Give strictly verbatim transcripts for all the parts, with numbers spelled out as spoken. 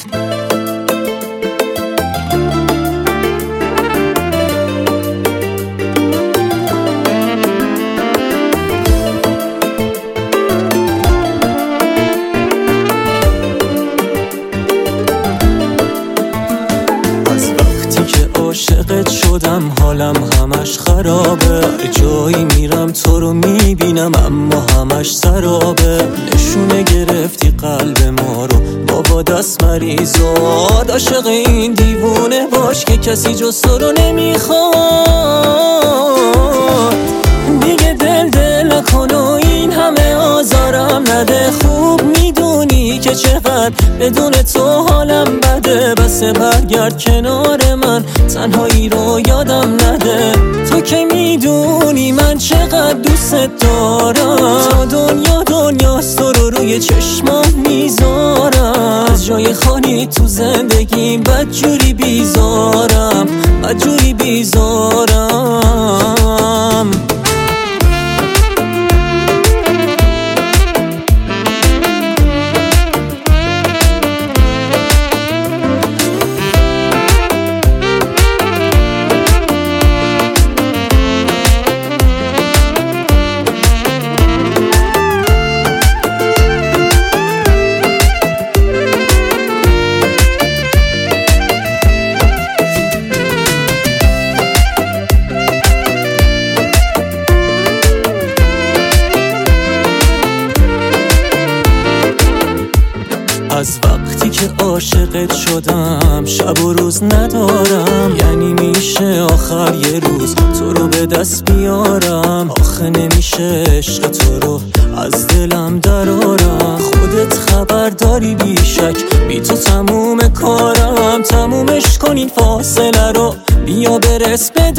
عاشقت شدم حالم همش خرابه، جایی میرم تو رو میبینم اما همش سرابه. نشونه گرفتی قلب ما رو بابا دست مریضات، عاشق این دیوونه باش که کسی جز تو رو نمیخواد. دیگه دل دل نکن و این همه آزارم نده، خوب میدونی که چقدر بدون تو حالم بده. بس برگرد کنار من، تنهایی رو یادم نده. تو که میدونی من چقدر دوست دارم، تا دنیا دنیاست تو رو روی چشمام میذارم. از جای خالی تو زندگیم بدجوری بیزارم، بدجوری بیزارم. از وقتی که عاشقت شدم شب و روز ندارم، یعنی میشه آخر یه روز تو رو به دست بیارم. آخه نمیشه عشق تو رو از دلم درارم، خودت خبر داری بیشک بی تو تموم کارم. تمومش کن این فاصله رو بیا برس به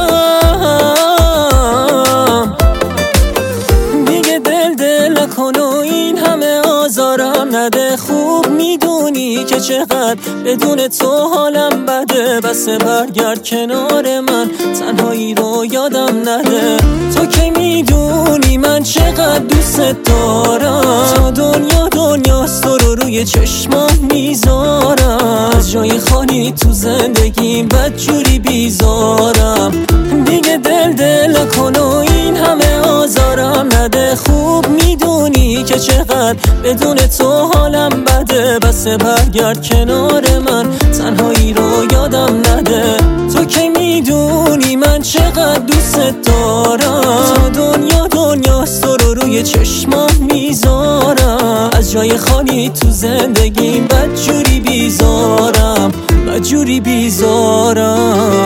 دادم. دیگه دل دل نکن و این همه آزارم نده، خوب میدونی که چقدر بدون تو حالم بده. بس برگرد کنار من، تنهایی رو یادم نده. تو که میدونی من چقدر دوست دارم، تا دنیا دنیاست تو رو روی چشمام میذارم. از جای خالی تو زندگیم بدجوری بیزارم. دیگه دل دل نکن و این همه آزارم نده، خوب میدونی که چقدر بدون تو حالم بده. بس برگرد کنار من، تنهایی رو یادم نده. تو که میدونی من چقدر دوست دارم، تا دنیا دنیاست تو رو روی چشمام میذارم. از جای خالی تو زندگیم بدجوری بیزارم، بدجوری بیزارم.